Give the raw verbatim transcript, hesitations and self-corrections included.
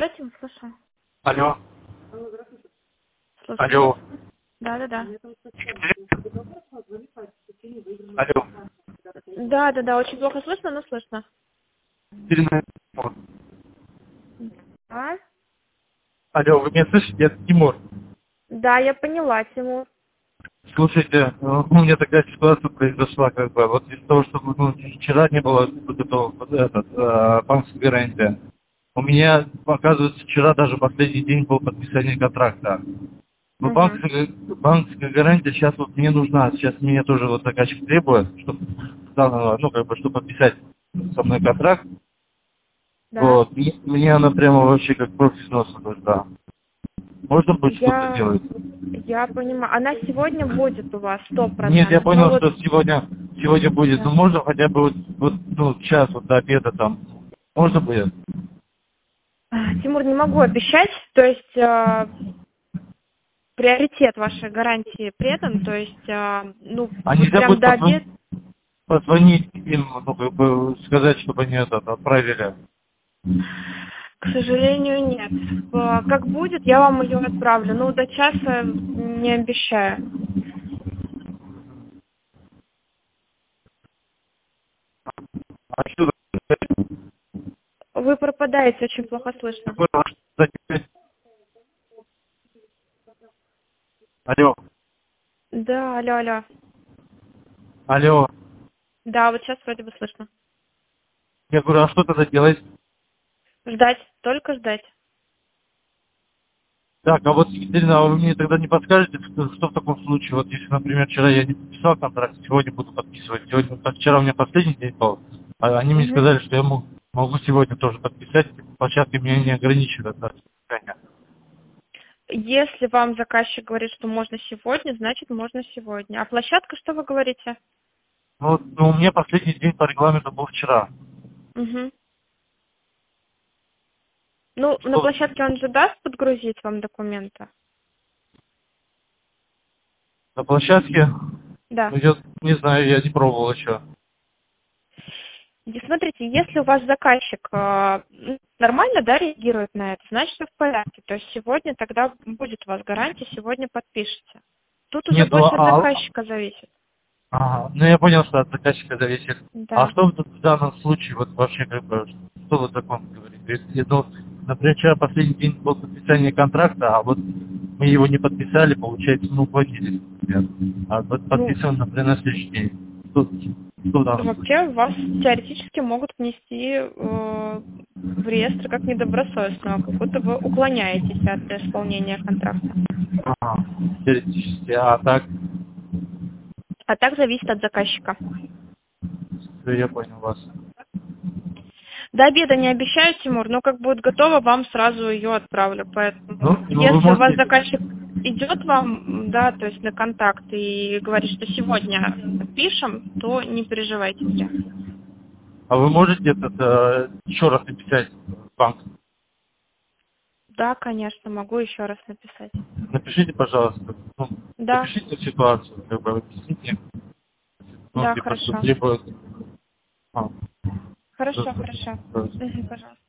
Да, Тим, слушаю. Алло. Слушаю. Алло. Да, да, да. Алло. Да, да, да, очень плохо слышно, но слышно. Ирина. А? Алло, вы меня слышите? Я Тимур. Да, я поняла, Тимур. Слушайте, э, у меня такая ситуация произошла, как бы, вот из-за того, что ну, вчера не было вот этого, вот этот, э, банковской гарантии. У меня, оказывается, вчера даже последний день был подписания контракта. Но Угу. банковская, банковская гарантия сейчас вот мне нужна. Сейчас меня тоже вот заказчик требует, чтобы заново, ну, как бы, чтобы подписать со мной контракт. Да. Вот. И мне она прямо вообще как кровь из носа нужна. Можно будет что-то Я, сделать? я понимаю. Она сегодня будет у вас, сто Нет, я процентов. Но понял, вот, что сегодня, сегодня будет. Ну, да. можно хотя бы вот, вот ну, час вот до обеда там. Можно будет? А, Тимур, не могу обещать. То есть э, приоритет вашей гарантии предан. То есть, э, ну, А вот нельзя прям будет до обеда. позвонить, позвонить им, ну, как бы сказать, чтобы они это отправили? К сожалению, нет. Э, Как будет, я вам ее отправлю. Ну, до часа не обещаю. А что Вы пропадаете, очень плохо слышно. такое? Алло, Да, алло, алло. алло. Да, вот сейчас вроде бы слышно. Я говорю, а что тогда делать? Ждать, только ждать. Так, а вот, Екатерина, а вы мне тогда не подскажете, что, что в таком случае, вот если, например, вчера я не подписал контракт, сегодня буду подписывать, сегодня, так, вчера у меня последний день был, а они мне Мгм. сказали, что я могу, могу сегодня тоже подписать, площадка меня не ограничивает от подписания. Если вам заказчик говорит, что можно сегодня, значит можно сегодня. А площадка, что вы говорите? Ну, вот, ну, у меня последний день по регламенту был вчера. Угу. Ну, на Что площадке он же даст подгрузить вам документы? на площадке, Да. ну, я не знаю, я не пробовал еще. И смотрите, если у вас заказчик э, нормально, да, реагирует на это, значит все в порядке. То есть сегодня тогда будет у вас гарантия, сегодня подпишете. Тут уже Нет, ну, больше от а, заказчика зависит. ага, ну я понял, что от заказчика зависит. А Да. что в, в данном случае, вот вообще, как бы, что вот закон говорит? Если, ну, например, вчера последний день был подписание контракта, а вот мы его не подписали, получается, ну, уплатились, например. А вот Ну, подписан, например, на следующий день. Что, что в данном вообще случае? вас теоретически могут внести э, в реестр как недобросовестного, как будто вы уклоняетесь от исполнения контракта. Ага, теоретически, а так, А так зависит от заказчика. всё, я понял вас. До обеда не обещаю, Тимур, но как будет готово, вам сразу ее отправлю. Ну, Поэтому, ну вы если у вас можете, заказчик идет вам, да, то есть на контакт и говорит, что сегодня подпишем, то не переживайте зря. а вы можете этот, э, еще раз написать в банк? Да, конечно, могу еще раз написать. Напишите, пожалуйста, ну, Да, опишите ситуацию, как бы объясните, ну, да, типа, что хорошо. требует. А, Хорошо, что- хорошо. что- Мгм, пожалуйста.